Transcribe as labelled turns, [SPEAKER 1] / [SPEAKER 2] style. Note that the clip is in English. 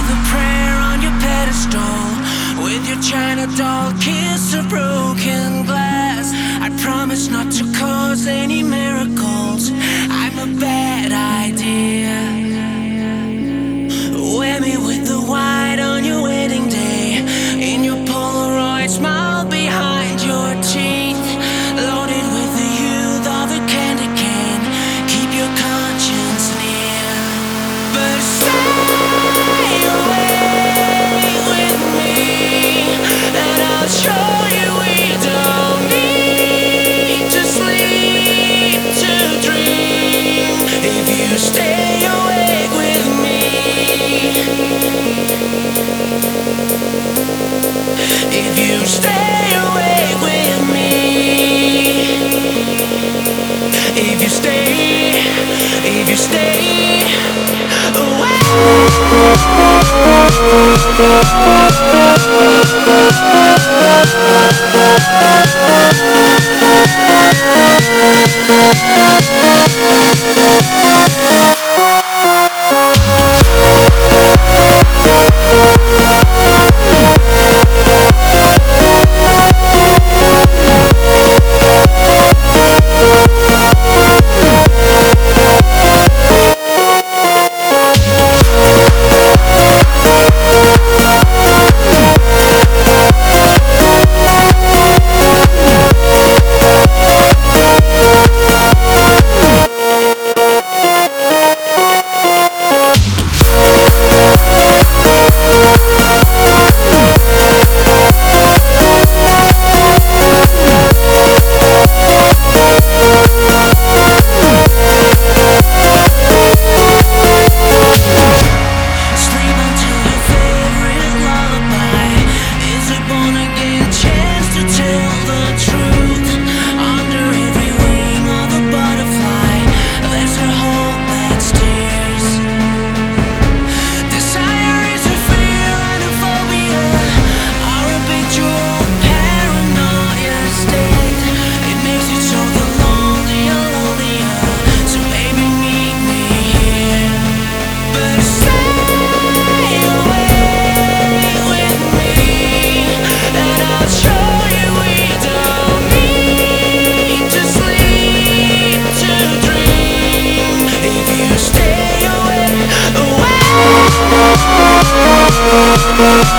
[SPEAKER 1] the prayer on your pedestal, with your China doll kiss of broken glass. I promise not to cause any miracles. I'm a bad idea. Wear me with the white on your wedding day, in your Polaroid smile behind your teeth, loaded with the youth of a candy cane. Keep your conscience near, but stay away with me, and I'll show you we don't need to sleep to dream. If you stay awake with me, if you stay awake with me, if you stay away. Stay away.